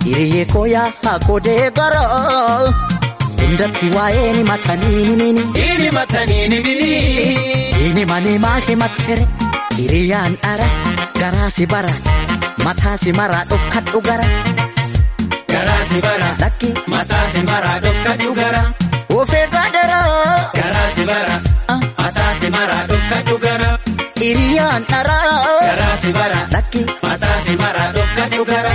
Hiriyee kooyaa hakoodee gara hundatti waa'ee ni matanii ni manii maake mattere hiriyaan dhara garaa si bara mataa si maraa dhofkadhu gara garaa si bara lakki mataa si maraa dhofkadhu gara ofee gaadara garaa si bara mataa si maraa dhofkadhu gara hiriyaan dhara garaa si bara lakki mataa si maraa dhofkadhu gara